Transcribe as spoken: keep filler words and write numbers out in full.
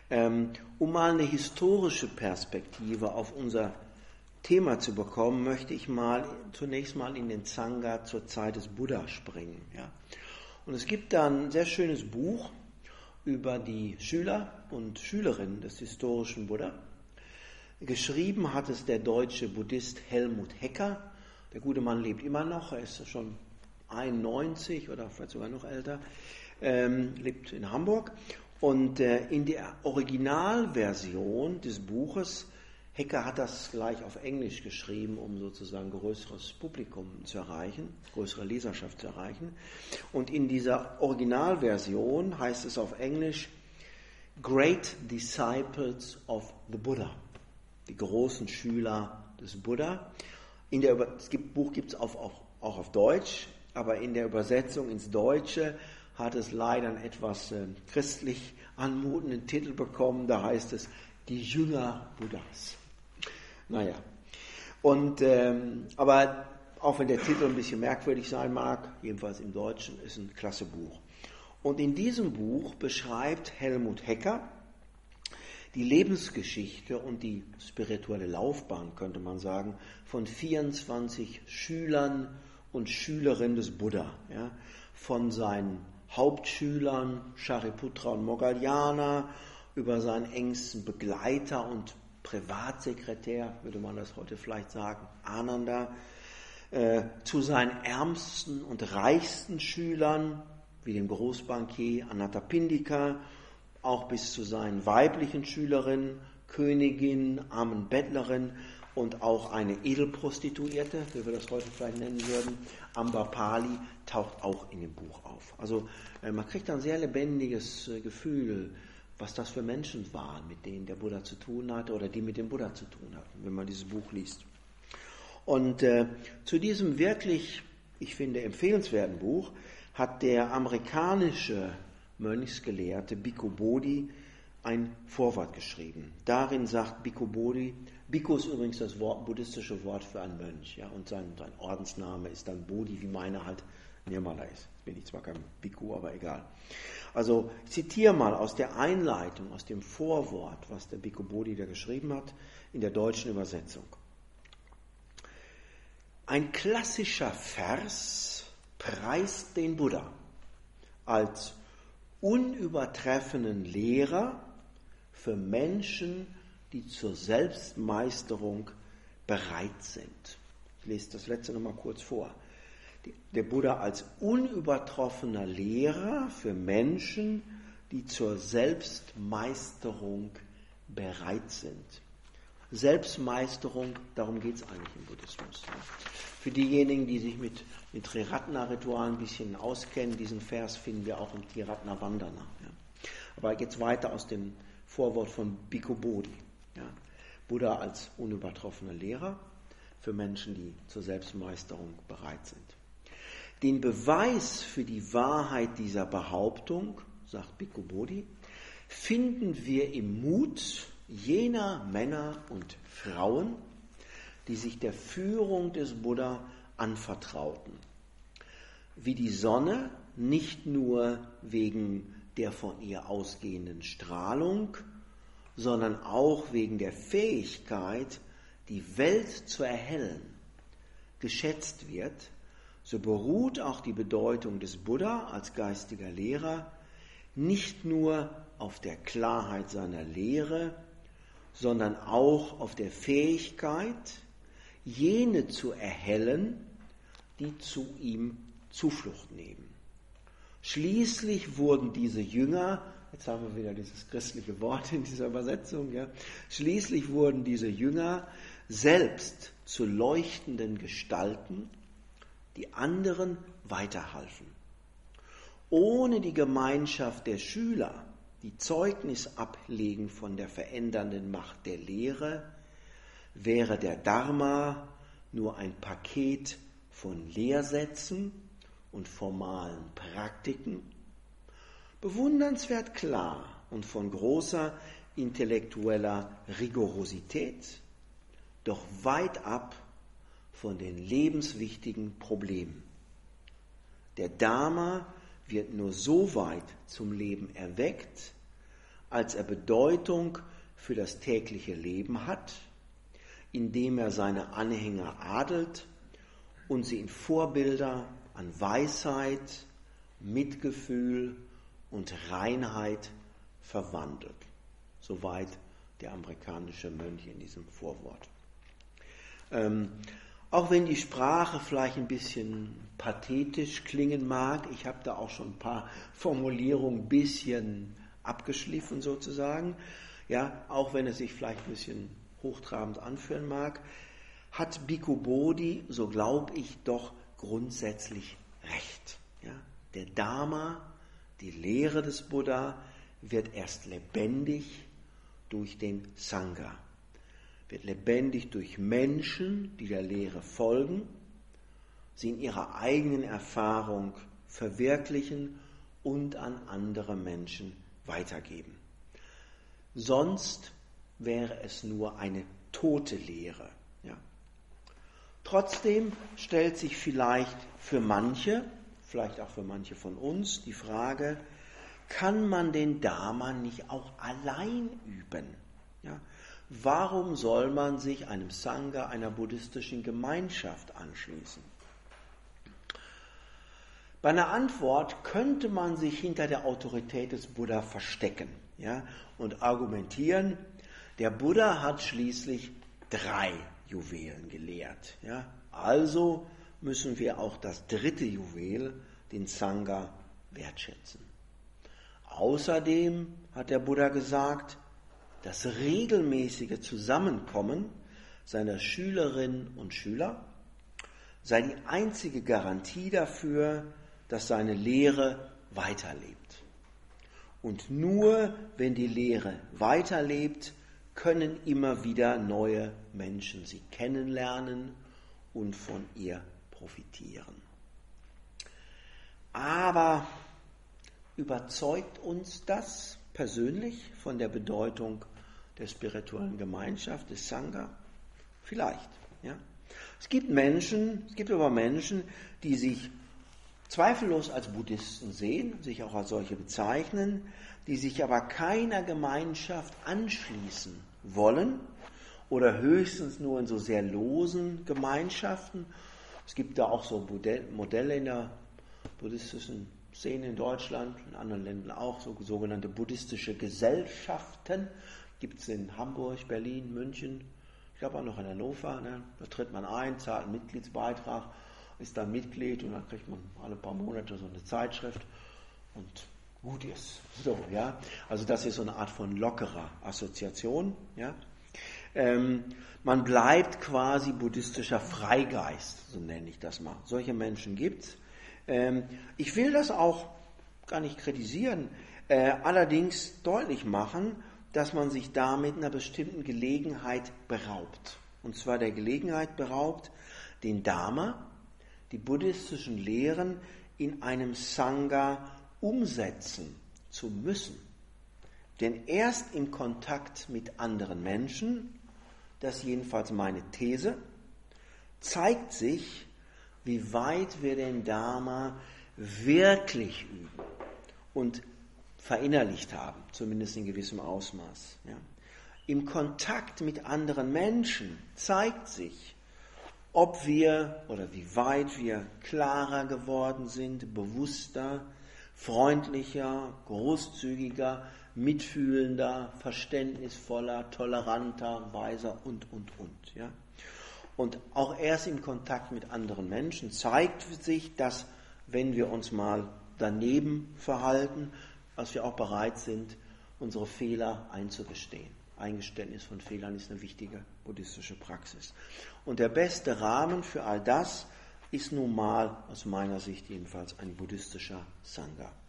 Ähm, um mal eine historische Perspektive auf unser Thema zu bekommen, möchte ich mal zunächst mal in den Sangha zur Zeit des Buddha springen. Ja. Und es gibt da ein sehr schönes Buch über die Schüler und Schülerinnen des historischen Buddha. Geschrieben hat es der deutsche Buddhist Helmut Hecker. Der gute Mann lebt immer noch, er ist schon einundneunzig oder vielleicht sogar noch älter, ähm, lebt in Hamburg. Und äh, in der Originalversion des Buches, Hecker hat das gleich auf Englisch geschrieben, um sozusagen größeres Publikum zu erreichen, größere Leserschaft zu erreichen. Und in dieser Originalversion heißt es auf Englisch Great Disciples of the Buddha, die großen Schüler des Buddha. In der Über- das Buch gibt es auch, auch, auch auf Deutsch, aber in der Übersetzung ins Deutsche hat es leider einen etwas äh, christlich anmutenden Titel bekommen. Da heißt es Die Jünger Buddhas. Naja, und, ähm, aber auch wenn der Titel ein bisschen merkwürdig sein mag, jedenfalls im Deutschen, ist ein klasse Buch. Und in diesem Buch beschreibt Helmut Hecker die Lebensgeschichte und die spirituelle Laufbahn, könnte man sagen, von vierundzwanzig Schülern und Schülerinnen des Buddha. Ja, von seinen Hauptschülern Shariputra und Moggallana über seinen engsten Begleiter und Privatsekretär, würde man das heute vielleicht sagen, Ananda, äh, zu seinen ärmsten und reichsten Schülern, wie dem Großbankier Anathapindika, auch bis zu seinen weiblichen Schülerinnen, Königin, armen Bettlerin und auch eine Edelprostituierte, wie wir das heute vielleicht nennen würden, Ambapali, taucht auch in dem Buch auf. Also äh, man kriegt ein sehr lebendiges äh, Gefühl, was das für Menschen waren, mit denen der Buddha zu tun hatte oder die mit dem Buddha zu tun hatten, wenn man dieses Buch liest. Und äh, zu diesem wirklich, ich finde, empfehlenswerten Buch hat der amerikanische Mönchsgelehrte Bhikkhu Bodhi ein Vorwort geschrieben. Darin sagt Bhikkhu Bodhi, Bhikkhu ist übrigens das Wort, buddhistische Wort für einen Mönch, ja, und sein, sein Ordensname ist dann Bodhi, wie meine halt Nirmala ist. Bin ich zwar kein Bhikkhu, aber egal. Also ich zitiere mal aus der Einleitung, aus dem Vorwort, was der Bhikkhu Bodhi da geschrieben hat, in der deutschen Übersetzung. Ein klassischer Vers preist den Buddha als unübertreffenden Lehrer für Menschen, die zur Selbstmeisterung bereit sind. Ich lese das letzte nochmal kurz vor. Der Buddha als unübertroffener Lehrer für Menschen, die zur Selbstmeisterung bereit sind. Selbstmeisterung, darum geht es eigentlich im Buddhismus. Für diejenigen, die sich mit, mit Triratna-Ritualen ein bisschen auskennen, diesen Vers finden wir auch im Triratna Vandana. Ja. Aber jetzt weiter aus dem Vorwort von Bhikkhu Bodhi. Ja. Buddha als unübertroffener Lehrer für Menschen, die zur Selbstmeisterung bereit sind. Den Beweis für die Wahrheit dieser Behauptung, sagt Bhikkhu Bodhi, finden wir im Mut jener Männer und Frauen, die sich der Führung des Buddha anvertrauten. Wie die Sonne nicht nur wegen der von ihr ausgehenden Strahlung, sondern auch wegen der Fähigkeit, die Welt zu erhellen, geschätzt wird, so beruht auch die Bedeutung des Buddha als geistiger Lehrer nicht nur auf der Klarheit seiner Lehre, sondern auch auf der Fähigkeit, jene zu erhellen, die zu ihm Zuflucht nehmen. Schließlich wurden diese Jünger, jetzt haben wir wieder dieses christliche Wort in dieser Übersetzung, ja, schließlich wurden diese Jünger selbst zu leuchtenden Gestalten, die anderen weiterhalfen. Ohne die Gemeinschaft der Schüler, die Zeugnis ablegen von der verändernden Macht der Lehre, wäre der Dharma nur ein Paket von Lehrsätzen und formalen Praktiken, bewundernswert klar und von großer intellektueller Rigorosität, doch weit ab von den lebenswichtigen Problemen. Der Dharma wird nur so weit zum Leben erweckt, als er Bedeutung für das tägliche Leben hat, indem er seine Anhänger adelt und sie in Vorbilder an Weisheit, Mitgefühl und Reinheit verwandelt. Soweit der amerikanische Mönch in diesem Vorwort. Ähm, auch wenn die Sprache vielleicht ein bisschen pathetisch klingen mag, ich habe da auch schon ein paar Formulierungen ein bisschen abgeschliffen sozusagen, ja, auch wenn es sich vielleicht ein bisschen hochtrabend anfühlen mag, hat Bhikkhu Bodhi, so glaube ich, doch grundsätzlich recht. Ja? Der Dharma, die Lehre des Buddha, wird erst lebendig durch den Sangha, wird lebendig durch Menschen, die der Lehre folgen, sie in ihrer eigenen Erfahrung verwirklichen und an andere Menschen weitergeben. Sonst wäre es nur eine tote Lehre. Ja. Trotzdem stellt sich vielleicht für manche, vielleicht auch für manche von uns, die Frage, kann man den Dharma nicht auch allein üben? Ja. Warum soll man sich einem Sangha, einer buddhistischen Gemeinschaft anschließen? Bei einer Antwort könnte man sich hinter der Autorität des Buddha verstecken, ja, und argumentieren, der Buddha hat schließlich drei Juwelen gelehrt. Ja. Also müssen wir auch das dritte Juwel, den Sangha, wertschätzen. Außerdem hat der Buddha gesagt, das regelmäßige Zusammenkommen seiner Schülerinnen und Schüler sei die einzige Garantie dafür, dass seine Lehre weiterlebt. Und nur wenn die Lehre weiterlebt, können immer wieder neue Menschen sie kennenlernen und von ihr profitieren. Aber überzeugt uns das persönlich von der Bedeutung der spirituellen Gemeinschaft, des Sangha? Vielleicht. Ja? Es gibt Menschen, es gibt aber Menschen, die sich zweifellos als Buddhisten sehen, sich auch als solche bezeichnen, die sich aber keiner Gemeinschaft anschließen wollen oder höchstens nur in so sehr losen Gemeinschaften. Es gibt da auch so Modelle in der buddhistischen Szene in Deutschland, in anderen Ländern auch, so sogenannte buddhistische Gesellschaften. Gibt es in Hamburg, Berlin, München, ich glaube auch noch in Hannover. Ne? Da tritt man ein, zahlt einen Mitgliedsbeitrag, ist dann Mitglied und dann kriegt man alle paar Monate so eine Zeitschrift und gut ist. So, ja. Also das ist so eine Art von lockerer Assoziation. Ja. Ähm, man bleibt quasi buddhistischer Freigeist, so nenne ich das mal. Solche Menschen gibt es. Ähm, ich will das auch gar nicht kritisieren, äh, allerdings deutlich machen, dass man sich damit einer bestimmten Gelegenheit beraubt. Und zwar der Gelegenheit beraubt, den Dharma, die buddhistischen Lehren in einem Sangha umsetzen zu müssen. Denn erst im Kontakt mit anderen Menschen, das ist jedenfalls meine These, zeigt sich, wie weit wir den Dharma wirklich üben und verinnerlicht haben, zumindest in gewissem Ausmaß. Ja. Im Kontakt mit anderen Menschen zeigt sich, ob wir oder wie weit wir klarer geworden sind, bewusster, freundlicher, großzügiger, mitfühlender, verständnisvoller, toleranter, weiser und, und, und. Ja. Und auch erst im Kontakt mit anderen Menschen zeigt sich, dass, wenn wir uns mal daneben verhalten, dass wir auch bereit sind, unsere Fehler einzugestehen. Eingeständnis von Fehlern ist eine wichtige buddhistische Praxis. Und der beste Rahmen für all das ist nun mal, aus meiner Sicht jedenfalls, ein buddhistischer Sangha.